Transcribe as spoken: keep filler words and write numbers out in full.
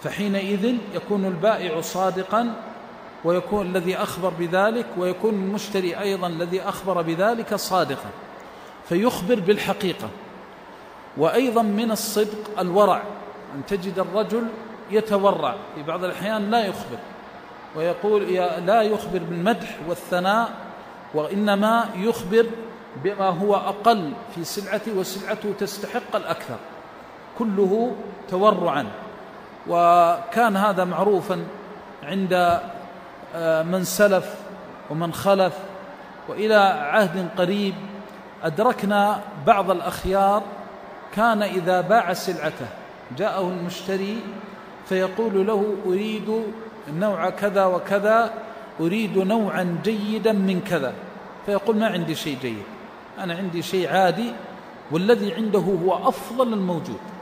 فحينئذ يكون البائع صادقا ويكون الذي أخبر بذلك، ويكون المشتري أيضا الذي أخبر بذلك صادقا، فيخبر بالحقيقة. وأيضا من الصدق الورع، أن تجد الرجل يتورع في بعض الأحيان لا يخبر، ويقول لا يخبر بالمدح والثناء، وإنما يخبر بما هو أقل في سلعته وسلعته تستحق الأكثر، كله تورعا. وكان هذا معروفا عند من سلف ومن خلف. وإلى عهد قريب أدركنا بعض الأخيار كان إذا باع سلعته جاءه المشتري فيقول له أريد نوع كذا وكذا، أريد نوعا جيدا من كذا، فيقول ما عندي شيء جيد، أنا عندي شيء عادي، والذي عنده هو أفضل الموجود.